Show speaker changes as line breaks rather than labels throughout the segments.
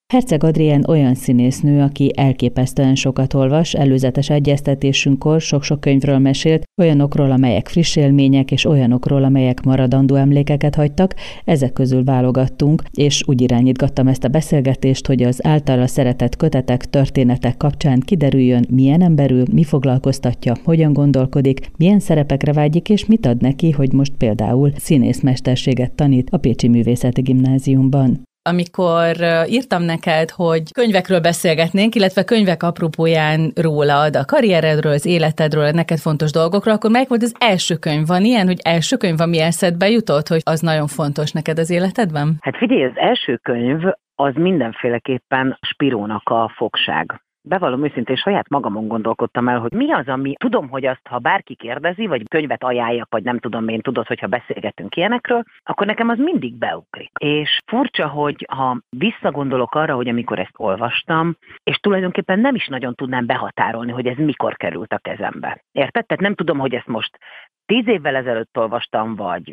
Herceg Adrián olyan színésznő, aki elképesztően sokat olvas, előzetes egyeztetésünkkor sok-sok könyvről mesélt, olyanokról, amelyek friss élmények, és olyanokról, amelyek maradandó emlékeket hagytak, ezek közül válogattunk, és úgy irányítgattam ezt a beszélgetést, hogy az általa szeretett kötetek, történetek kapcsán kiderüljön, milyen emberül, mi foglalkoztatja, hogyan gondolkodik, milyen szerepekre vágyik, és mit ad neki, hogy most például színészmesterséget tanít a Pécsi Művészeti Gimnáziumban.
Amikor írtam neked, hogy könyvekről beszélgetnénk, illetve könyvek apropóján rólad, a karrieredről, az életedről, a neked fontos dolgokról, akkor melyik volt az első könyv? Van ilyen, hogy első könyv, ami eszedbe jutott, hogy az nagyon fontos neked az életedben?
Hát figyelj, az első könyv az mindenféleképpen Spirónak a Fogság. Bevallom őszintén, saját magamon gondolkodtam el, hogy mi az, ami tudom, hogy azt, ha bárki kérdezi, vagy könyvet ajánljak, vagy nem tudom én, tudod, hogyha beszélgetünk ilyenekről, akkor nekem az mindig beugrik. És furcsa, hogy ha visszagondolok arra, hogy amikor ezt olvastam, és tulajdonképpen nem is nagyon tudnám behatárolni, hogy ez mikor került a kezembe. Érted? Tehát nem tudom, hogy ezt most 10 évvel ezelőtt olvastam, vagy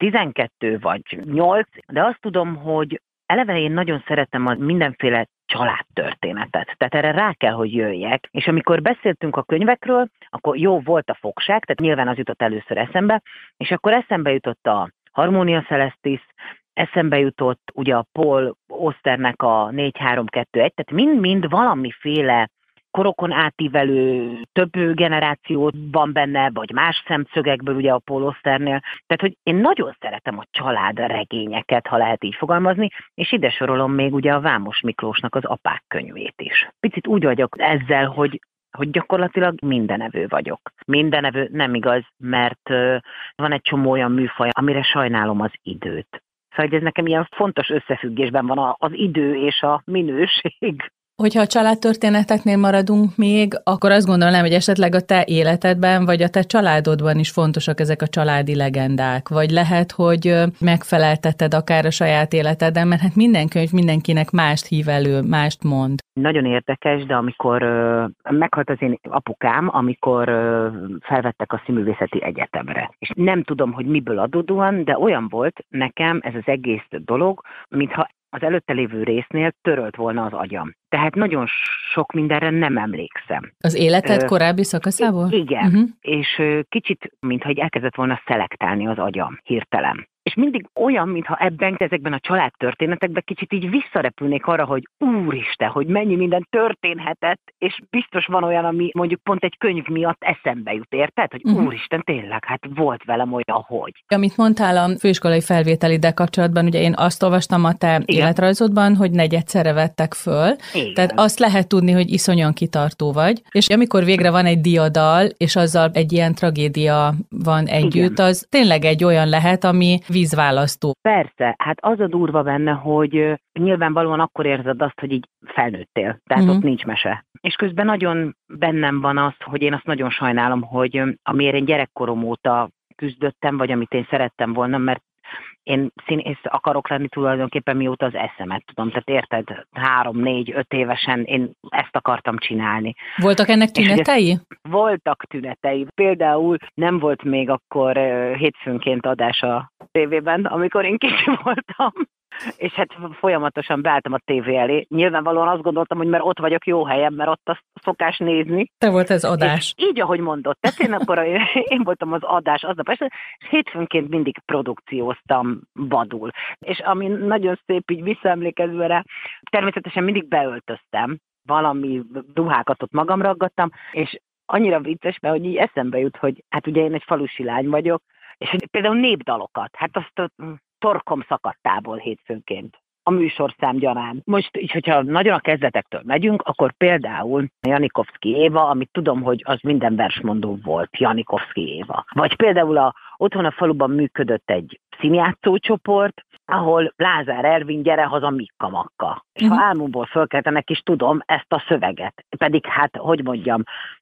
12, vagy 8, de azt tudom, hogy eleve én nagyon szeretem a mindenféle családtörténetet. Tehát erre rá kell, hogy jöjjek. És amikor beszéltünk a könyvekről, akkor jó, volt a Fogság, tehát nyilván az jutott először eszembe, és akkor eszembe jutott a Harmonia Celestis, eszembe jutott ugye a Paul Austernek a 4-3-2-1, tehát mind-mind valamiféle korokon átívelő, több generáció van benne, vagy más szemszögekből ugye a Paul Austernél. Tehát, hogy én nagyon szeretem a családregényeket, ha lehet így fogalmazni, és ide sorolom még ugye a Vámos Miklósnak az Apák könyvét is. Picit úgy vagyok ezzel, hogy gyakorlatilag mindenevő vagyok. Mindenevő nem igaz, mert van egy csomó olyan műfaj, amire sajnálom az időt. Szóval ez nekem ilyen fontos összefüggésben van az idő és a minőség.
Hogyha a családtörténeteknél maradunk még, akkor azt gondolom, hogy esetleg a te életedben, vagy a te családodban is fontosak ezek a családi legendák, vagy lehet, hogy megfelelteted akár a saját életeden, mert hát minden könyv mindenkinek mást hív elő, mást mond.
Nagyon érdekes, de amikor meghalt az én apukám, amikor felvettek a Színművészeti Egyetemre. És nem tudom, hogy miből adódóan, de olyan volt nekem ez az egész dolog, mintha az előtte lévő résznél törölt volna az agyam. Tehát nagyon sok mindenre nem emlékszem.
Az életed korábbi szakaszából?
Igen, és kicsit, mintha elkezdett volna szelektálni az agyam hirtelen. És mindig olyan, mintha ezekben a családtörténetekben kicsit így visszarepülnék arra, hogy úristen, hogy mennyi minden történhetett, és biztos van olyan, ami mondjuk pont egy könyv miatt eszembe jut, érted? Hogy úristen, tényleg, hát volt velem olyan, hogy.
Amit mondtál a főiskolai felvételiddel kapcsolatban, ugye én azt olvastam a te életrajzodban, hogy negyedszerre vettek föl,
igen.
Tehát azt lehet tudni, hogy iszonyan kitartó vagy, és amikor végre van egy diadal, és azzal egy ilyen tragédia van együtt, az tényleg egy olyan lehet, ami vízválasztó.
Persze, hát az a durva benne, hogy nyilvánvalóan akkor érzed azt, hogy így felnőttél, tehát ott nincs mese. És közben nagyon bennem van az, hogy én azt nagyon sajnálom, hogy amiért én gyerekkorom óta küzdöttem, vagy amit én szerettem volna, mert én színész akarok lenni tulajdonképpen mióta az eszemet tudom. Tehát érted, 3, 4, 5 évesen én ezt akartam csinálni.
Voltak ennek tünetei?
Voltak tünetei. Például nem volt még akkor hétfőnként adás a tévében, amikor én kicsi voltam. És hát folyamatosan beálltam a tévé elé. Nyilvánvalóan azt gondoltam, hogy mert ott vagyok jó helyen, mert ott azt szokás nézni.
Te volt ez adás.
És így, ahogy mondott. Tehát én akkor én voltam az adás aznap, és hétfőnként mindig produkcióztam vadul. És ami nagyon szép így visszaemlékezve rá, természetesen mindig beöltöztem. Valami ruhákat ott magam raggattam, és annyira vicces, mert hogy így eszembe jut, hogy hát ugye én egy falusi lány vagyok, és hogy például népdalokat, hát azt torkom szakadtából hétfőnként a műsorszám gyanán. Most így, hogyha nagyon a kezdetektől megyünk, akkor például Janikovszky Éva, amit tudom, hogy az minden versmondó volt, Janikovszky Éva. Vagy például otthon a faluban működött egy színjátszócsoport, ahol Lázár Ervin gyere haza Mikka Makka. És ha álmomból fölkeltenek is tudom ezt a szöveget. Pedig hát, hogy mondjam,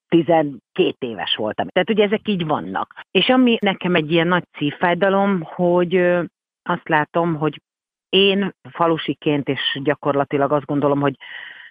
12 éves voltam. Tehát ugye ezek így vannak. És ami nekem egy ilyen nagy szívfájdalom, hogy azt látom, hogy én falusiként, és gyakorlatilag azt gondolom, hogy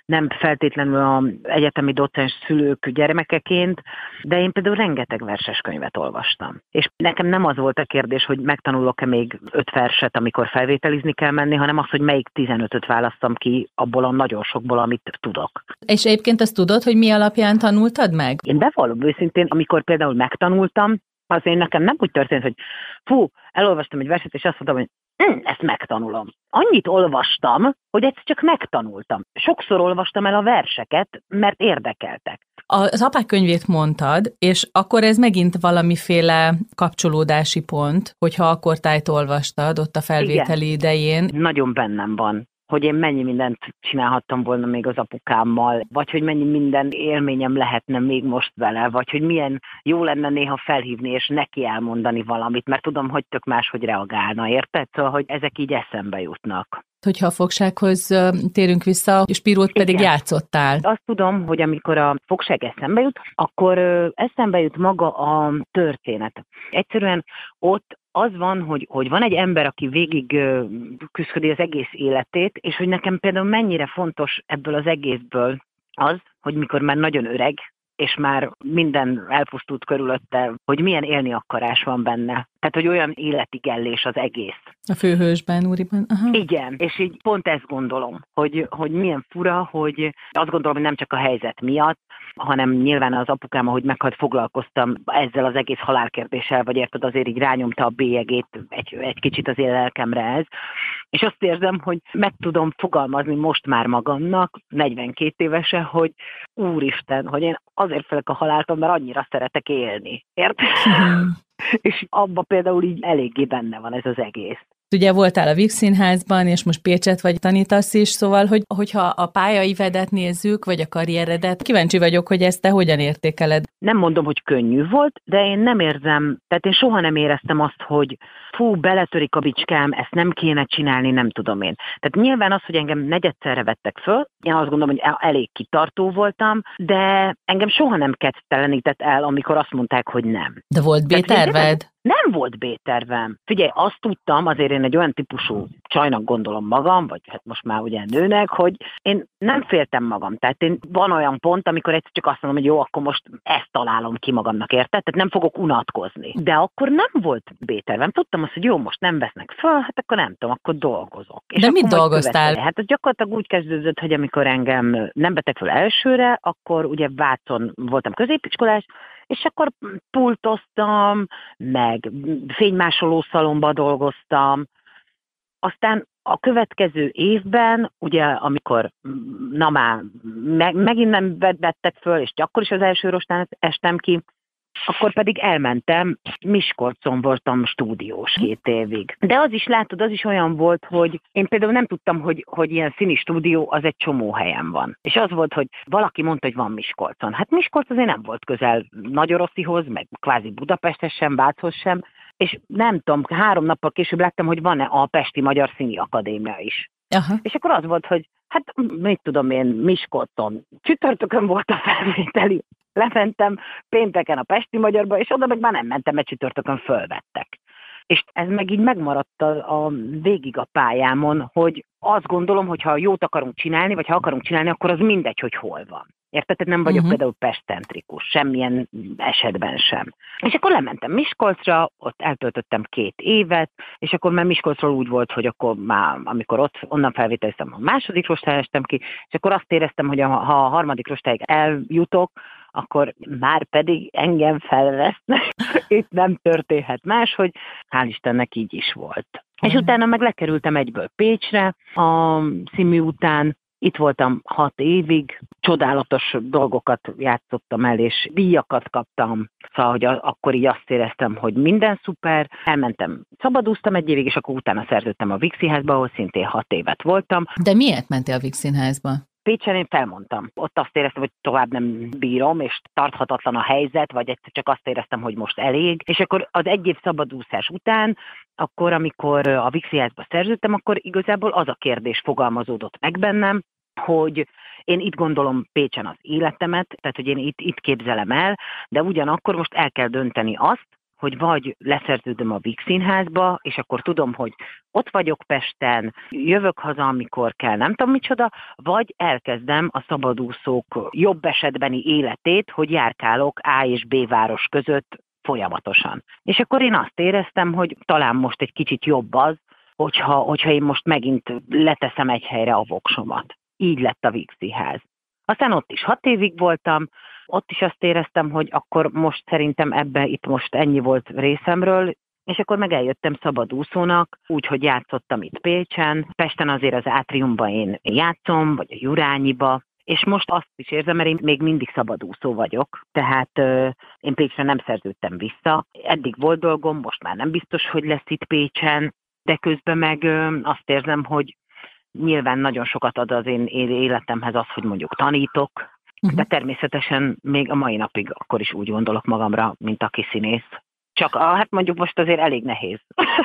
nem feltétlenül az egyetemi docens szülők gyermekeként, de én például rengeteg verses könyvet olvastam. És nekem nem az volt a kérdés, hogy megtanulok-e még 5 verset, amikor felvételizni kell menni, hanem az, hogy melyik 15-öt választam ki abból a nagyon sokból, amit tudok.
És egyébként azt tudod, hogy mi alapján tanultad meg?
Én bevallom őszintén, amikor például megtanultam, azért nekem nem úgy történt, hogy elolvastam egy verset, és azt mondtam, hogy ezt megtanulom. Annyit olvastam, hogy ezt csak megtanultam. Sokszor olvastam el a verseket, mert érdekeltek.
Az apák könyvét mondtad, és akkor ez megint valamiféle kapcsolódási pont, hogyha akkor tájt olvastad ott a felvételi idején.
Nagyon bennem van, hogy én mennyi mindent csinálhattam volna még az apukámmal, vagy hogy mennyi minden élményem lehetne még most vele, vagy hogy milyen jó lenne néha felhívni és neki elmondani valamit, mert tudom, hogy tök máshogy reagálna, érted? Szóval, hogy ezek így eszembe jutnak.
Hogyha a fogsághoz térünk vissza, Spirót pedig játszottál.
Azt tudom, hogy amikor a fogság eszembe jut, akkor eszembe jut maga a történet. Egyszerűen ott az van, hogy van egy ember, aki végig küszködi az egész életét, és hogy nekem például mennyire fontos ebből az egészből az, hogy mikor már nagyon öreg, és már minden elpusztult körülötte, hogy milyen élni akarás van benne. Tehát, hogy olyan életigellés az egész.
A főhősben, úriban. Aha.
Igen, és így pont ezt gondolom, hogy milyen fura, hogy azt gondolom, hogy nem csak a helyzet miatt, hanem nyilván az apukám, ahogy meghalt, foglalkoztam ezzel az egész halálkérdéssel, vagy érted, azért így rányomta a bélyegét egy kicsit az én lelkemre ez. És azt érzem, hogy meg tudom fogalmazni most már magamnak, 42 évese, hogy úristen, hogy én azért félek a haláltól, mert annyira szeretek élni. Érted? És abban például így eléggé benne van ez az egész.
Ugye voltál a Víg Színházban, és most Pécset vagy tanítasz is, szóval, hogyha a pályaivedet nézzük, vagy a karrieredet, kíváncsi vagyok, hogy ezt te hogyan értékeled.
Nem mondom, hogy könnyű volt, de én nem érzem, tehát én soha nem éreztem azt, hogy beletörik a bicskám, ezt nem kéne csinálni, nem tudom én. Tehát nyilván az, hogy engem negyedszerre vettek föl, én azt gondolom, hogy elég kitartó voltam, de engem soha nem kedvtelenített el, amikor azt mondták, hogy nem.
De volt B-terved?
Nem volt B-tervem. Figyelj, azt tudtam, azért én egy olyan típusú csajnak gondolom magam, vagy hát most már ugye nőnek, hogy én nem féltem magam. Tehát van olyan pont, amikor egyszer csak azt mondom, hogy jó, akkor most ezt találom ki magamnak, érted? Tehát nem fogok unatkozni. De akkor nem volt B-tervem. Tudtam azt, hogy jó, most nem vesznek föl, hát akkor nem tudom, akkor dolgozok. És
de
akkor
mit dolgoztál?
Hát az gyakorlatilag úgy kezdődött, hogy amikor engem nem vettek föl elsőre, akkor ugye Vácon voltam középiskolás, és akkor pultoztam, meg fénymásoló szalomba dolgoztam. Aztán a következő évben, ugye amikor megint nem vettek föl, és akkor is az első rostán estem ki, akkor pedig elmentem, Miskolcon voltam stúdiós 2 évig. De az is, látod, az is olyan volt, hogy én például nem tudtam, hogy ilyen színi stúdió az egy csomó helyen van. És az volt, hogy valaki mondta, hogy van Miskolcon. Hát Miskolc azért nem volt közel Nagyoroszihoz, meg kvázi Budapesthez sem, Váchoz sem, és nem tudom, 3 nappal később láttam, hogy van-e a Pesti Magyar Színi Akadémia is.
Aha.
És akkor az volt, hogy hát mit tudom én, Miskolcon. Csütörtökön volt a felvételi. Lementem pénteken a Pesti Magyarba, és oda meg már nem mentem, mert csütörtökön fölvettek. És ez meg így megmaradt a végig a pályámon, hogy azt gondolom, hogy ha jót akarunk csinálni, vagy ha akarunk csinálni, akkor az mindegy, hogy hol van. Érted? Tehát nem vagyok például pestcentrikus, semmilyen esetben sem. És akkor lementem Miskolcra, ott eltöltöttem 2 évet, és akkor már Miskolcról úgy volt, hogy akkor már, amikor onnan felvételiztem, a második rostára estem ki, és akkor azt éreztem, hogy ha a harmadik rostáig eljutok, akkor már pedig engem felvesznek. Itt nem történhet más, hogy hál' Istennek így is volt. És utána meg lekerültem egyből Pécsre, a színmű után. Itt voltam 6 évig, csodálatos dolgokat játszottam el, és díjakat kaptam. Szóval, hogy akkor így azt éreztem, hogy minden szuper. Elmentem, szabadúztam 1 évig, és akkor utána szerződtem a Víg Színházba, ahol szintén 6 évet voltam.
De miért mentél a Víg Színházba?
Pécsen én felmondtam. Ott azt éreztem, hogy tovább nem bírom, és tarthatatlan a helyzet, vagy egyszer csak azt éreztem, hogy most elég. És akkor az 1 év szabadúszás után, akkor, amikor a Víg Színházba szerződtem, akkor igazából az a kérdés fogalmazódott meg bennem, hogy én itt gondolom Pécsen az életemet, tehát hogy én itt képzelem el, de ugyanakkor most el kell dönteni azt, hogy vagy leszerződöm a Víg Színházba, és akkor tudom, hogy ott vagyok Pesten, jövök haza, amikor kell, nem tudom micsoda, vagy elkezdem a szabadúszók jobb esetbeni életét, hogy járkálok A és B város között folyamatosan. És akkor én azt éreztem, hogy talán most egy kicsit jobb az, hogyha én most megint leteszem egy helyre a voksomat. Így lett a Víg Színház. Aztán ott is 6 évig voltam, ott is azt éreztem, hogy akkor most szerintem itt most ennyi volt részemről, és akkor meg eljöttem szabadúszónak, úgyhogy játszottam itt Pécsen, Pesten azért az Átriumban én játszom, vagy a Jurányiba, és most azt is érzem, mert én még mindig szabadúszó vagyok, tehát én Pécsre nem szerződtem vissza. Eddig volt dolgom, most már nem biztos, hogy lesz itt Pécsen, de közben meg azt érzem, hogy nyilván nagyon sokat ad az én életemhez az, hogy mondjuk tanítok, de természetesen még a mai napig akkor is úgy magamra, mint aki színész. Csak hát mondjuk most azért elég nehéz.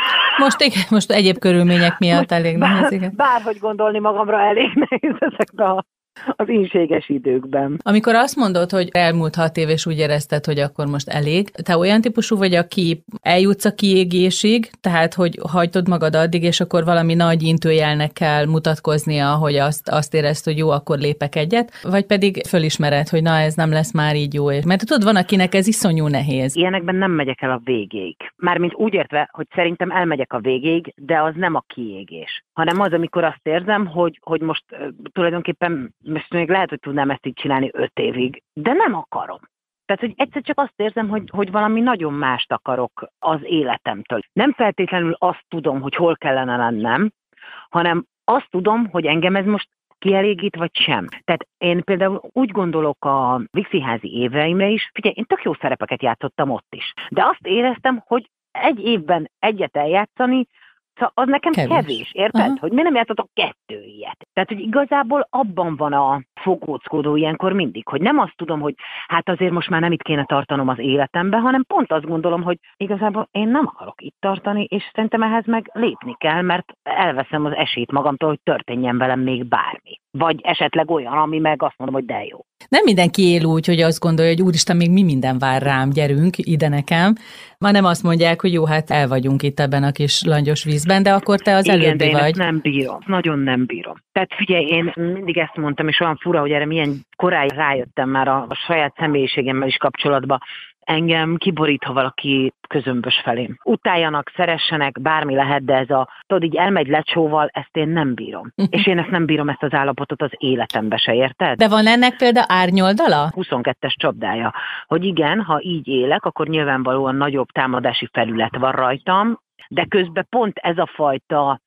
Most egyéb körülmények miatt elég nehéz, igen.
Bárhogy gondolni magamra elég nehéz ezekben az ínséges időkben.
Amikor azt mondod, hogy elmúlt 6 év, és úgy érezted, hogy akkor most elég, te olyan típusú vagy, aki eljutsz a kiégésig, tehát hogy hagytod magad addig, és akkor valami nagy intőjelnek kell mutatkoznia, hogy azt érezd, hogy jó, akkor lépek egyet, vagy pedig fölismered, hogy na, ez nem lesz már így jó. Mert tudod, van, akinek ez iszonyú nehéz.
Ilyenekben nem megyek el a végéig. Mármint úgy értve, hogy szerintem elmegyek a végéig, de az nem a kiégés, hanem az, amikor azt érzem, hogy most tulajdonképpen most még lehet, hogy tudnám ezt így csinálni 5 évig, de nem akarom. Tehát, hogy egyszer csak azt érzem, hogy valami nagyon mást akarok az életemtől. Nem feltétlenül azt tudom, hogy hol kellene lennem, hanem azt tudom, hogy engem ez most kielégít, vagy sem. Tehát én például úgy gondolok a Víg Színházi éveimre is, figyelj, én tök jó szerepeket játszottam ott is. De azt éreztem, hogy egy évben egyet eljátszani, szóval az nekem kevés, érted? Uh-huh. Hogy mi nem játszottak 2 ilyet. Tehát, hogy igazából abban van a fogóckodó ilyenkor mindig, hogy nem azt tudom, hogy hát azért most már nem itt kéne tartanom az életembe, hanem pont azt gondolom, hogy igazából én nem akarok itt tartani, és szerintem ehhez meg lépni kell, mert elveszem az esélyt magamtól, hogy történjen velem még bármi. Vagy esetleg olyan, ami meg azt mondom, hogy de jó.
Nem mindenki él úgy, hogy azt gondolja, hogy úristen, még mi minden vár rám, gyerünk ide nekem, hanem azt mondják, hogy jó, hát el vagyunk itt ebben a kis langyos vízben, de akkor te az előbbi vagy.
Igen, én nem bírom, nagyon nem bírom. Tehát figyelj, én mindig ezt mondtam, és olyan fura, hogy erre milyen korán rájöttem már a saját személyiségemmel is kapcsolatban. Engem kiborít, ha valaki közömbös felém. Utáljanak, szeressenek, bármi lehet, de ez tudod, így elmegy lecsóval, ezt én nem bírom. És én ezt nem bírom, ezt az állapotot az életembe se, érted?
De van ennek például árnyoldala?
22-es csapdája, hogy igen, ha így élek, akkor nyilvánvalóan nagyobb támadási felület van rajtam, de közben pont ez a fajta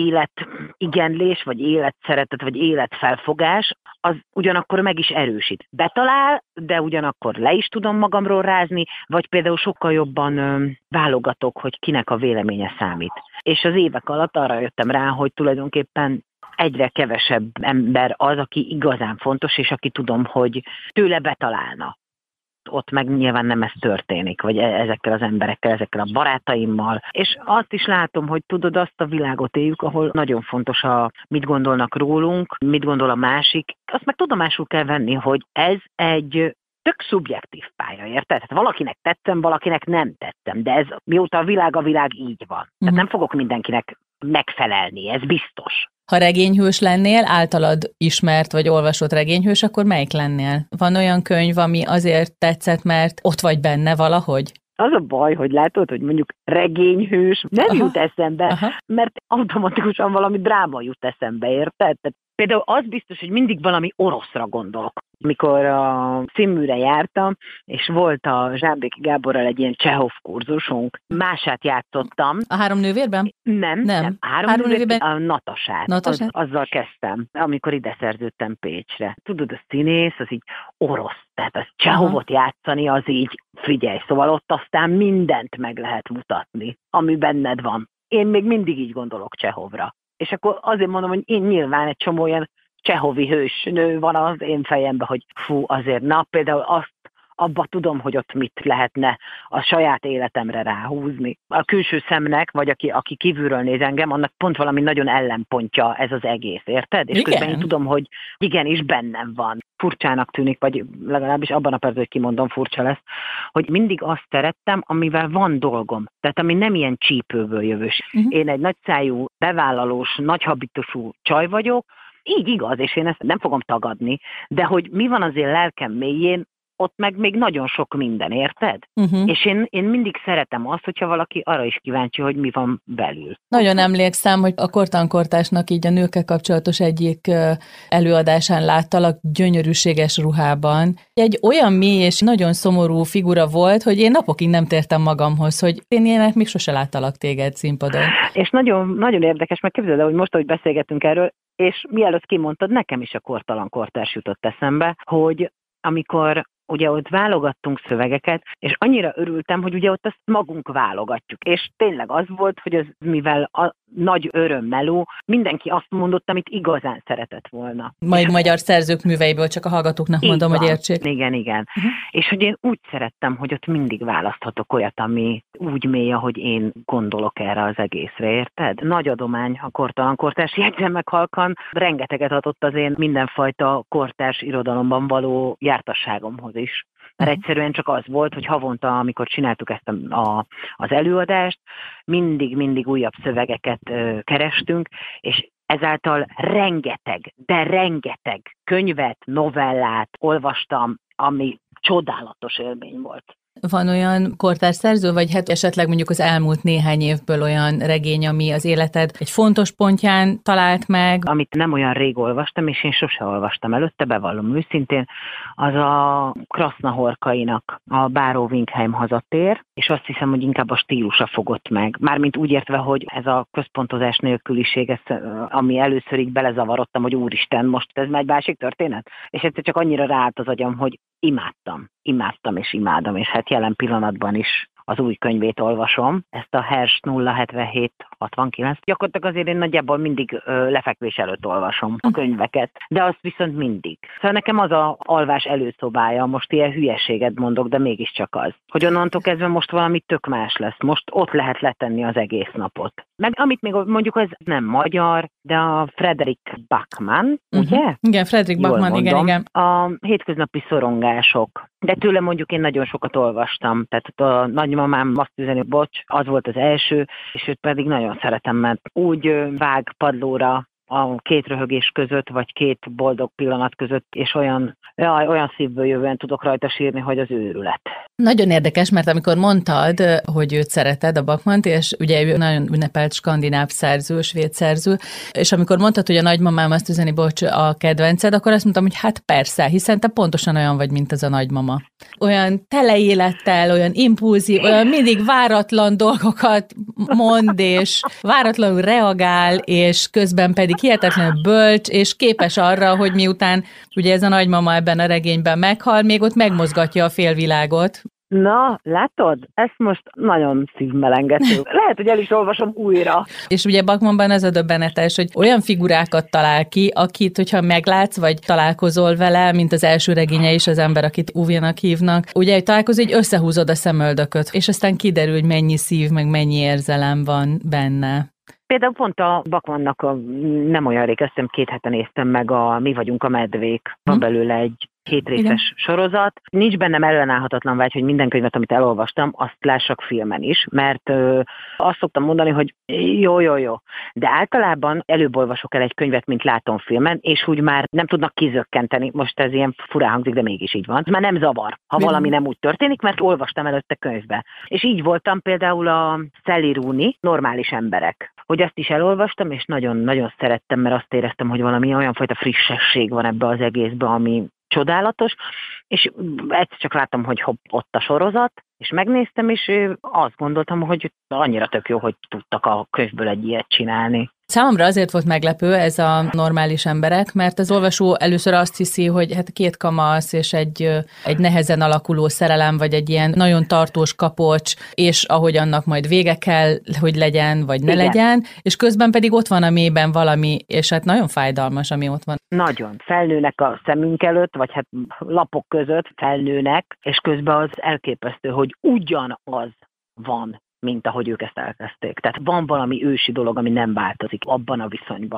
életigenlés, vagy életszeretet, vagy életfelfogás, az ugyanakkor meg is erősít. Betalál, de ugyanakkor le is tudom magamról rázni, vagy például sokkal jobban válogatok, hogy kinek a véleménye számít. És az évek alatt arra jöttem rá, hogy tulajdonképpen egyre kevesebb ember az, aki igazán fontos, és aki tudom, hogy tőle betalálna. Ott meg nyilván nem ez történik, vagy ezekkel az emberekkel, ezekkel a barátaimmal. És azt is látom, hogy tudod, azt a világot éljük, ahol nagyon fontos mit gondolnak rólunk, mit gondol a másik. Azt meg tudomásul kell venni, hogy ez egy tök szubjektív pálya, érted? Tehát valakinek tetszem, valakinek nem tetszem, de ez mióta a világ így van. Tehát nem fogok mindenkinek megfelelni, ez biztos.
Ha regényhős lennél, általad ismert vagy olvasott regényhős, akkor melyik lennél? Van olyan könyv, ami azért tetszett, mert ott vagy benne valahogy?
Az a baj, hogy látod, hogy mondjuk regényhős nem jut eszembe, mert automatikusan valami dráma jut eszembe, érted? Tehát például az biztos, hogy mindig valami oroszra gondolok. Mikor a színműre jártam, és volt a Zsámbéki Gáborral egy ilyen Csehov kurzusunk, mását játszottam.
A 3 nővérben?
Nem. A 3 nővérben a Natasát. Azzal kezdtem, amikor ide szerződtem Pécsre. Tudod, a színész, az így orosz, tehát az Csehovot játszani, az így, figyelj, szóval ott aztán mindent meg lehet mutatni, ami benned van. Én még mindig így gondolok Csehovra. És akkor azért mondom, hogy én nyilván egy csomó olyan csehovi hősnő van az én fejemben, hogy fú, azért, például abba tudom, hogy ott mit lehetne a saját életemre ráhúzni. A külső szemnek, vagy aki kívülről néz engem, annak pont valami nagyon ellenpontja ez az egész, érted? És közben én tudom, hogy igenis bennem van. furcsának tűnik, vagy legalábbis abban a percben, hogy kimondom, furcsa lesz, hogy mindig azt szerettem, amivel van dolgom. Tehát ami nem ilyen csípőből jövős. Én egy nagyszájú, bevállalós, nagyhabitusú csaj vagyok, így igaz, és én ezt nem fogom tagadni, de hogy mi van az én lelkem mélyén, ott meg még nagyon sok minden, érted? És én mindig szeretem azt, hogyha valaki arra is kíváncsi, hogy mi van belül.
Nagyon emlékszem, hogy a Kortankortásnak így a nőkkel kapcsolatos egyik előadásán láttalak gyönyörűséges ruhában. Egy olyan mély és nagyon szomorú figura volt, hogy én napokig nem tértem magamhoz, hogy én ilyenek még sose láttalak téged színpadon.
És nagyon, nagyon érdekes, meg képzeld el, hogy most, ahogy beszélgetünk erről, és mielőtt kimondtad, nekem is a Kortalan Kortárs jutott eszembe, hogy amikor ugye ott válogattunk szövegeket, és annyira örültem, hogy ugye ott azt magunk válogatjuk. És tényleg az volt, hogy az, mivel a nagy örömmeló, mindenki azt mondott, amit igazán szeretett volna.
Majd magyar szerzők műveiből, csak a hallgatóknak mondom, hogy értsék.
Igen. És hogy én úgy szerettem, hogy ott mindig választhatok olyat, ami úgy mély, ahogy én gondolok erre az egészre, érted? Nagy adomány a Kortalan Kortárs, jegyzem meg halkan, rengeteget adott az én mindenfajta kortárs irodalomban való jártasságomhoz is. Mert egyszerűen csak az volt, hogy havonta, amikor csináltuk ezt az előadást, mindig újabb szövegeket kerestünk, és ezáltal rengeteg könyvet, novellát olvastam, ami csodálatos élmény volt.
Van olyan kortárs szerző, vagy hát esetleg mondjuk az elmúlt néhány évből olyan regény, ami az életed egy fontos pontján talált meg?
Amit nem olyan rég olvastam, és én sose olvastam előtte, bevallom őszintén, az a Krasznahorkainak a Báró Winkheim hazatér, és azt hiszem, hogy inkább a stílusa fogott meg. Mármint úgy értve, hogy ez a központozás nélküliség, ami először így belezavarodtam, hogy úristen, most ez már egy másik történet. És egyszer csak annyira ráállt az agyam, hogy imádtam és imádom, és hát jelen pillanatban is az új könyvét olvasom, ezt a Hers 07769. Gyakorlatilag azért én nagyjából mindig lefekvés előtt olvasom a könyveket, de azt viszont mindig. Szóval nekem az a alvás előszobája, most ilyen hülyeséget mondok, de mégiscsak az, hogy onnantól kezdve most valami tök más lesz. Most ott lehet letenni az egész napot. Meg amit még mondjuk az nem magyar, de a Frederick Backman, ugye?
Igen, Frederick Backman, igen.
A hétköznapi szorongások. De tőle mondjuk én nagyon sokat olvastam, tehát a nagymamám azt üzeni, bocs, az volt az első, és őt pedig nagyon szeretem, mert úgy vág padlóra a két röhögés között, vagy két boldog pillanat között, és olyan szívből jövően tudok rajta sírni, hogy az őrület.
Nagyon érdekes, mert amikor mondtad, hogy őt szereted, a Backmant, és ugye ő nagyon ünnepelt skandináv szerző, svéd szerző, és amikor mondtad, hogy a nagymamám azt üzeni, bocs, a kedvenced, akkor azt mondtam, hogy hát persze, hiszen te pontosan olyan vagy, mint az a nagymama. Olyan tele élettel, olyan impulzív, olyan mindig váratlan dolgokat mond, és váratlanul reagál, és közben pedig hihetetlenül bölcs, és képes arra, hogy miután ugye ez a nagymama ebben a regényben meghal, még ott megmozgatja a félvilágot.
Na, látod? Ez most nagyon szívmelengető. Lehet, hogy el is olvasom újra.
És ugye Backmanban az a döbbenetes, hogy olyan figurákat talál ki, akit, hogyha meglátsz, vagy találkozol vele, mint az első regénye is, az ember, akit Uvénak hívnak, ugye, hogy találkozol, hogy összehúzod a szemöldököt, és aztán kiderül, hogy mennyi szív, meg mennyi érzelem van benne.
Például pont a Backmannak nem olyan rég, azt hiszem 2 hete néztem meg a Mi vagyunk a medvék. Van belőle egy 7 részes sorozat. Nincs bennem ellenállhatatlan vágy, hogy minden könyvet, amit elolvastam, azt lássak filmen is, mert azt szoktam mondani, hogy jó. De általában előbb olvasok el egy könyvet, mint látom filmen, és úgy már nem tudnak kizökkenteni. Most ez ilyen furán hangzik, de mégis így van. Már nem zavar, ha valami nem úgy történik, mert olvastam előtte könyvbe. És így voltam például a Sally Rooney, Normális emberek. Hogy azt is elolvastam, és nagyon-nagyon szerettem, mert azt éreztem, hogy valami olyan fajta frissesség van ebbe az egészbe, ami csodálatos, és egyszer csak láttam, hogy hopp, ott a sorozat, és megnéztem, és azt gondoltam, hogy annyira tök jó, hogy tudtak a könyvből egy ilyet csinálni.
Számomra azért volt meglepő ez a Normális emberek, mert az olvasó először azt hiszi, hogy hát 2 kamasz és egy nehezen alakuló szerelem, vagy egy ilyen nagyon tartós kapocs, és ahogy annak majd vége kell, hogy legyen, vagy ne legyen, és közben pedig ott van a mélyben valami, és hát nagyon fájdalmas, ami ott van.
Nagyon. Felnőnek a szemünk előtt, vagy hát lapok között felnőnek, és közben az elképesztő, hogy ugyanaz van, mint ahogy ők ezt elkezdték. Tehát van valami ősi dolog, ami nem változik abban a viszonyban.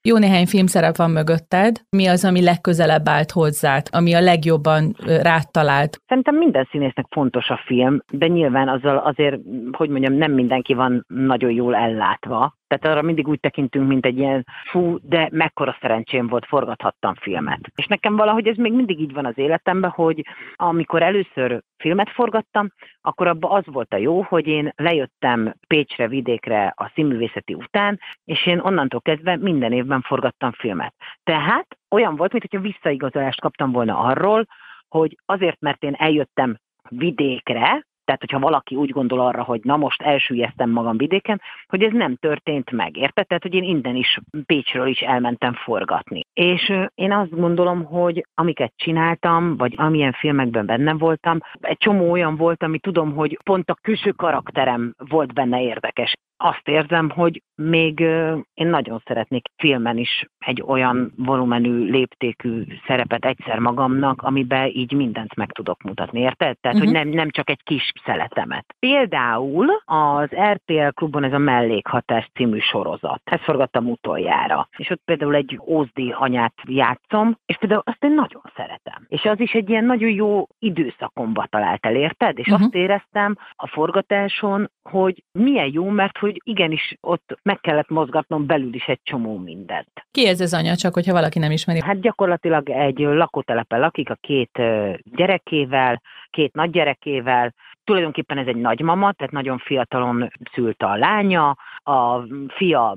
Jó néhány filmszerep van mögötted. Mi az, ami legközelebb állt hozzád, ami a legjobban rád talált?
Szerintem minden színésznek fontos a film, de nyilván azzal azért, hogy mondjam, nem mindenki van nagyon jól ellátva. Tehát arra mindig úgy tekintünk, mint egy ilyen de mekkora szerencsém volt, forgathattam filmet. És nekem valahogy ez még mindig így van az életemben, hogy amikor először filmet forgattam, akkor abban az volt a jó, hogy én lejöttem Pécsre, vidékre a színművészeti után, és én onnantól kezdve minden évben forgattam filmet. Tehát olyan volt, mintha visszaigazolást kaptam volna arról, hogy azért, mert én eljöttem vidékre, tehát, hogyha valaki úgy gondol arra, hogy na most elsüllyesztem magam vidéken, hogy ez nem történt meg, érted? Tehát, hogy én innen is, Pécsről is elmentem forgatni. És én azt gondolom, hogy amiket csináltam, vagy amilyen filmekben benne voltam, egy csomó olyan volt, ami tudom, hogy pont a külső karakterem volt benne érdekes. Azt érzem, hogy még én nagyon szeretnék filmen is egy olyan volumenű, léptékű szerepet egyszer magamnak, amiben így mindent meg tudok mutatni, érted? Tehát, hogy nem csak egy kis szeletemet. Például az RTL Klubon ez a Mellékhatás című sorozat. Ezt forgattam utoljára. És ott például egy ózdi anyát játszom, és például azt én nagyon szeretem. És az is egy ilyen nagyon jó időszakomba talált el, érted? És azt éreztem a forgatáson, hogy milyen jó, mert hogy igenis ott meg kellett mozgatnom belül is egy csomó mindent.
Ki ez az anya, csak hogyha valaki nem ismeri?
Hát gyakorlatilag egy lakótelepen lakik a 2 gyerekével, 2 nagygyerekével. Tulajdonképpen ez egy nagymama, tehát nagyon fiatalon szülte a lánya, a fia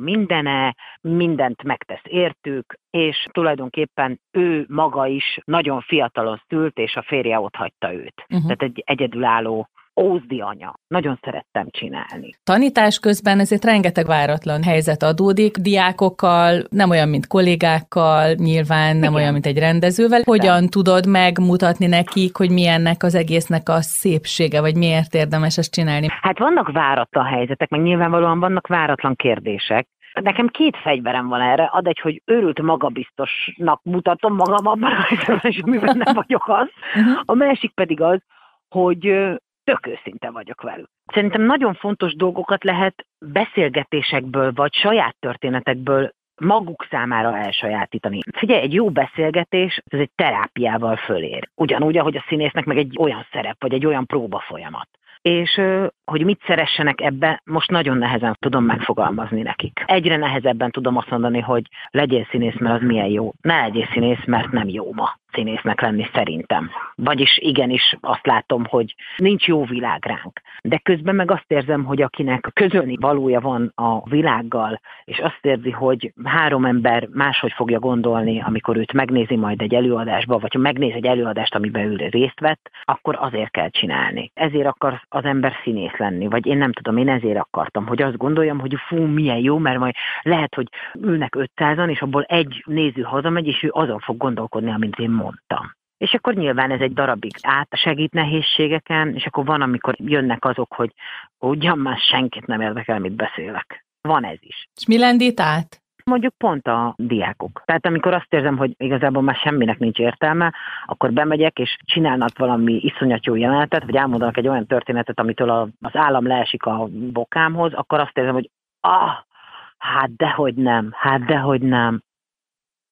mindent megtesz értük, és tulajdonképpen ő maga is nagyon fiatalon szült, és a férje otthagyta őt. Tehát egy egyedülálló ózdi anya. Nagyon szerettem csinálni.
Tanítás közben ezért rengeteg váratlan helyzet adódik, diákokkal, nem olyan, mint kollégákkal, nyilván nem olyan, mint egy rendezővel. Hogyan tudod megmutatni nekik, hogy milyennek az egésznek a szépsége, vagy miért érdemes ezt csinálni? Hát
vannak váratlan helyzetek, meg nyilvánvalóan vannak váratlan kérdések. Nekem 2 fegyverem van erre, ad egy, hogy őrült magabiztosnak mutatom magam abban a helyzetben, amiben nem vagyok az. A másik pedig az, hogy tök őszinte vagyok velük. Szerintem nagyon fontos dolgokat lehet beszélgetésekből, vagy saját történetekből maguk számára elsajátítani. Figyelj, egy jó beszélgetés, ez egy terápiával fölér. Ugyanúgy, ahogy a színésznek meg egy olyan szerep, vagy egy olyan próba folyamat. És hogy mit szeressenek ebbe, most nagyon nehezen tudom megfogalmazni nekik. Egyre nehezebben tudom azt mondani, hogy legyél színész, mert az milyen jó. Ne legyél színész, mert nem jó ma színésznek lenni szerintem. Vagyis igenis azt látom, hogy nincs jó világ ránk. De közben meg azt érzem, hogy akinek közölni valója van a világgal, és azt érzi, hogy 3 ember máshogy fogja gondolni, amikor őt megnézi majd egy előadásba, vagy ha megnéz egy előadást, amiben ő részt vett, akkor azért kell csinálni. Ezért akar az ember színész lenni, vagy én nem tudom, én ezért akartam, hogy azt gondoljam, hogy milyen jó, mert majd lehet, hogy ülnek 500-an, és abból egy néző hazamegy, és ő azon fog gondolkodni, amit én mondtam. És akkor nyilván ez egy darabig átsegít nehézségeken, és akkor van, amikor jönnek azok, hogy ugyan már senkit nem érdekel, mit beszélek. Van ez is.
És mi lendít át?
Mondjuk pont a diákok. Tehát amikor azt érzem, hogy igazából már semminek nincs értelme, akkor bemegyek, és csinálnak valami iszonyat jó jelenetet, vagy elmondanak egy olyan történetet, amitől az állam leesik a bokámhoz, akkor azt érzem, hogy hát dehogy nem.